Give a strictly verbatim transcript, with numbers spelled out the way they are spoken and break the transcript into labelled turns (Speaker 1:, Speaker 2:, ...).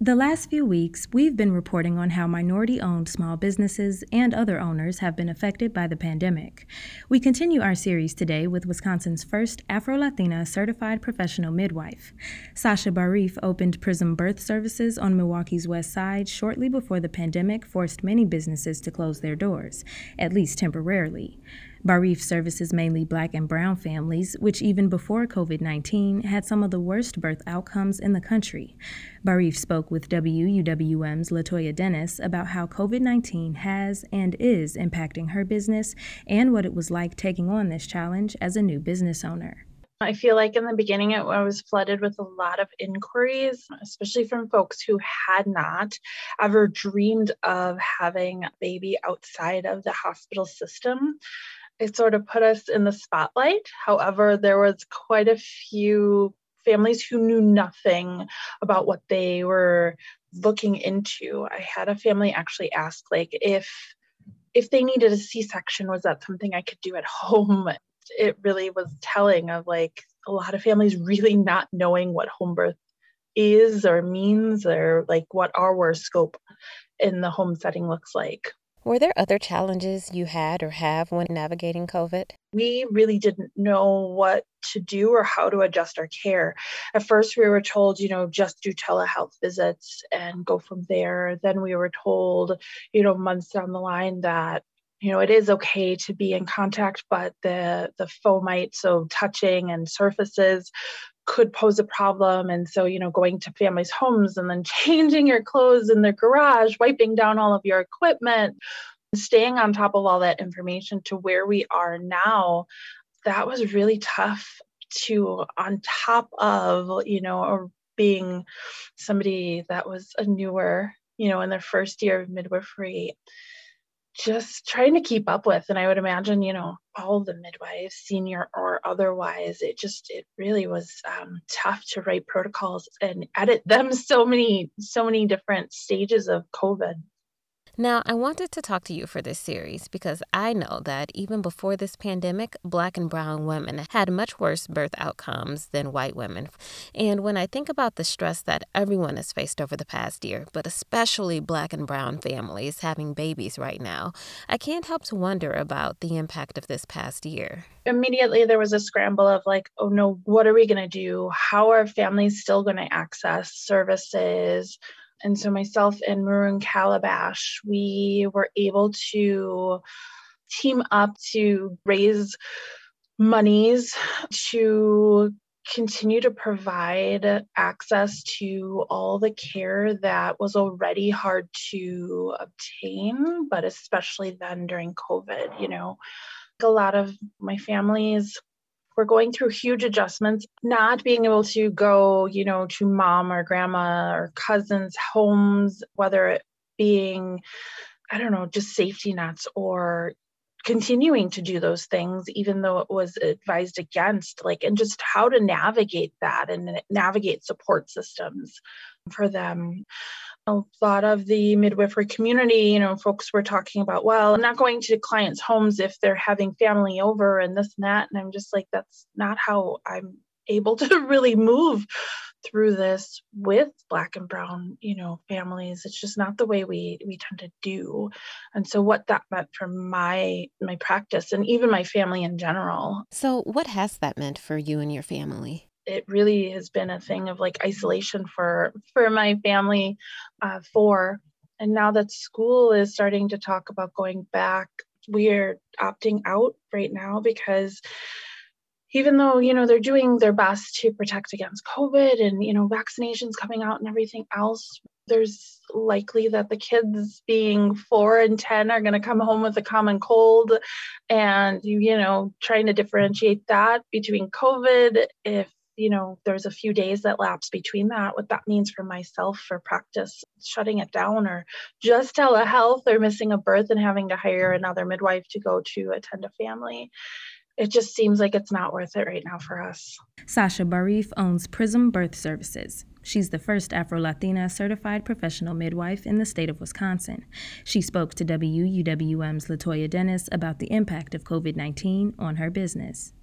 Speaker 1: The last few weeks, we've been reporting on how minority-owned small businesses and other owners have been affected by the pandemic. We continue our series today with Wisconsin's first Afro-Latina certified professional midwife. Sasha Barif opened Prism Birth Services on Milwaukee's west side shortly before the pandemic forced many businesses to close their doors, at least temporarily. Barif services mainly Black and Brown families, which even before covid nineteen had some of the worst birth outcomes in the country. Barif spoke with W U W M's Latoya Dennis about how covid nineteen has and is impacting her business and what it was like taking on this challenge as a new business owner.
Speaker 2: I feel like in the beginning, I was flooded with a lot of inquiries, especially from folks who had not ever dreamed of having a baby outside of the hospital system. It sort of put us in the spotlight. However, there was quite a few families who knew nothing about what they were looking into. I had a family actually ask, like, if if they needed a C-section, was that something I could do at home? It really was telling of like a lot of families really not knowing what home birth is or means, or like what our scope in the home setting looks like.
Speaker 3: Were there other challenges you had or have when navigating COVID?
Speaker 2: We really didn't know what to do or how to adjust our care. At first, we were told, you know, just do telehealth visits and go from there. Then we were told, you know, months down the line that, you know, it is okay to be in contact, but the the fomite, so touching and surfaces, could pose a problem. And so, you know, going to families' homes and then changing your clothes in their garage, wiping down all of your equipment, staying on top of all that information to where we are now, that was really tough to, on top of, you know, being somebody that was a newer, you know, in their first year of midwifery, just trying to keep up with. And I would imagine, you know, all the midwives, senior or otherwise, it just, it really was um, tough to write protocols and edit them so many, so many different stages of COVID.
Speaker 3: Now, I wanted to talk to you for this series because I know that even before this pandemic, Black and Brown women had much worse birth outcomes than white women. And when I think about the stress that everyone has faced over the past year, but especially Black and Brown families having babies right now, I can't help to wonder about the impact of this past year.
Speaker 2: Immediately, there was a scramble of like, oh no, what are we going to do? How are families still going to access services? And so myself and Maroon Calabash, we were able to team up to raise monies to continue to provide access to all the care that was already hard to obtain, but especially then during COVID. You know, a lot of my families we're going through huge adjustments, not being able to go, you know, to mom or grandma or cousins' homes, whether it being, I don't know, just safety nets or continuing to do those things, even though it was advised against, like, and just how to navigate that and navigate support systems for them. A lot of the midwifery community, you know, folks were talking about, well, I'm not going to clients' homes if they're having family over and this and that. And I'm just like, that's not how I'm able to really move through this with Black and Brown, you know, families. It's just not the way we we tend to do. And so what that meant for my my practice and even my family in general.
Speaker 3: So what has that meant for you and your family?
Speaker 2: It really has been a thing of like isolation for, for my family uh, for, and now that school is starting to talk about going back, we're opting out right now because even though, you know, they're doing their best to protect against COVID and, you know, vaccinations coming out and everything else, there's likely that the kids being four and ten are going to come home with a common cold and, you know, trying to differentiate that between COVID. If you know, there's a few days that lapse between that, what that means for myself for practice, shutting it down or just telehealth or missing a birth and having to hire another midwife to go to attend a family. It just seems like it's not worth it right now for us.
Speaker 1: Sasha Barif owns Prism Birth Services. She's the first Afro-Latina certified professional midwife in the state of Wisconsin. She spoke to W U W M's Latoya Dennis about the impact of COVID nineteen on her business.